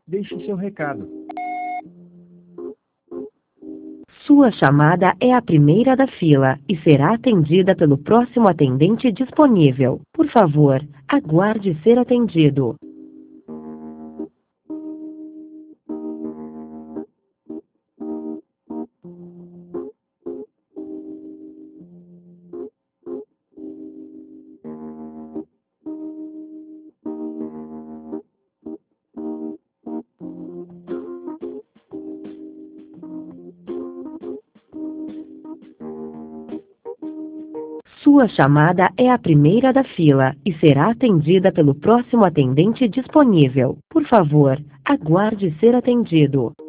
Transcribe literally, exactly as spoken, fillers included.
Deixe seu recado. Sua chamada é a primeira da fila e será atendida pelo próximo atendente disponível. Por favor, aguarde ser atendido. Sua chamada é a primeira da fila e será atendida pelo próximo atendente disponível. Por favor, aguarde ser atendido.